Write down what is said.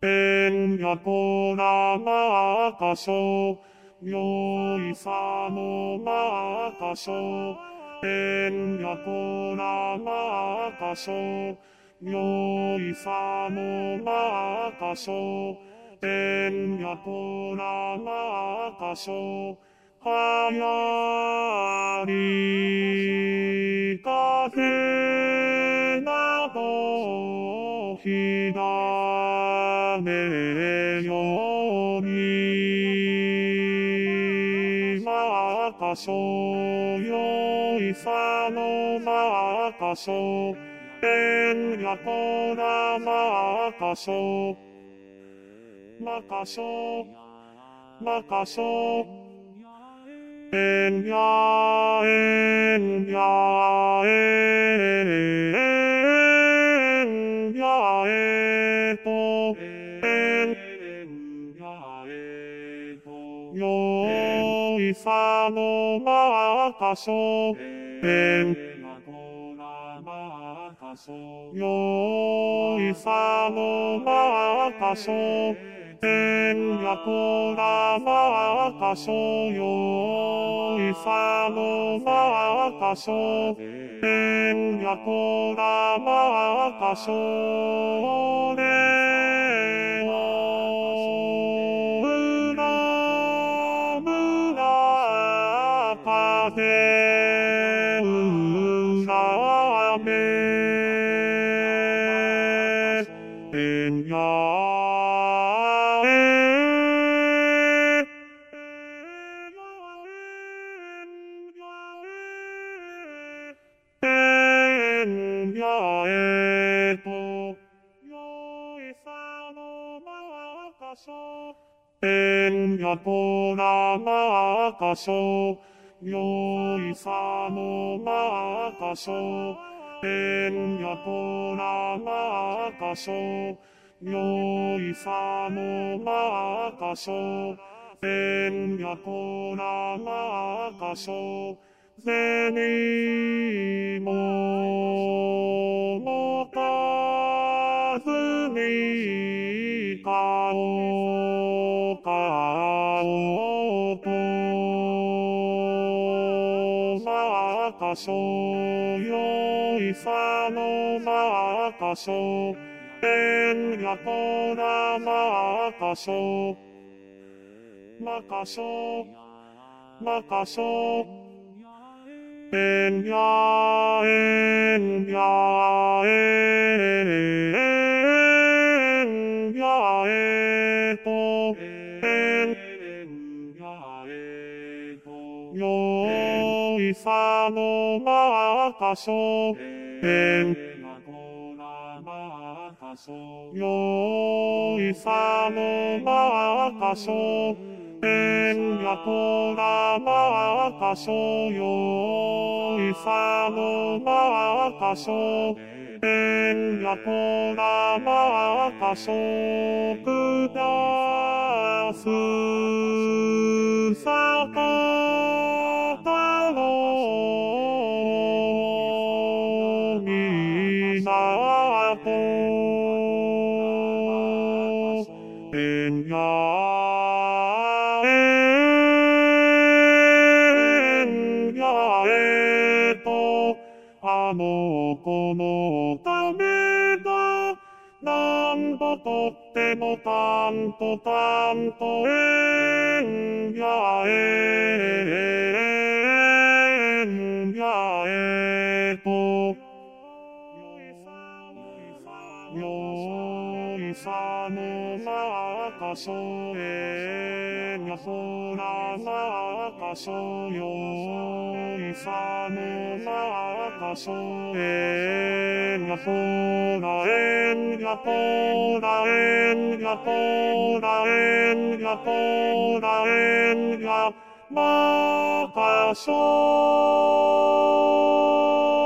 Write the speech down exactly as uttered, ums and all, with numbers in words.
えんやこらまかしょよいさのまかしょえんやこらまかしょよいさのまかしょえんやこらまかしょはやりかぜなどひらめよにまかしょよいさのまかしょえんやこらまかしょまかしょまかしょえんやえんやえんやえとえんやえとよいさのまかしょえんやこらまかしょよいさのまかしょえんやこらまかしょよいさのまかしょえんやこらまかしょれをうらむらかぜうらめえんやえんやえとよいさのまかしょえんやこらまかしょよいさのまかしょえんやこらまかしょよいさのまかしょえんやこらまかしょぜにももたずにかおかおとまかしょよいさのまかしょえんやこらまかしょまかしょまかしょえんやえんやえんやえとえんやえとよいさのまかしょえんやこらまかしょよいさのまかしょえんやこらまかしょよいさのまかしょえんやこらまかしょくだすさかたのみなとえんやあの子のためだ。なんととってもたんとたんとえんやえんやえと。よいさのまかしょえんやそらまかしょよいさのまかしょえんやそらえんやこらえんやこらえんやこらえんやまかしょ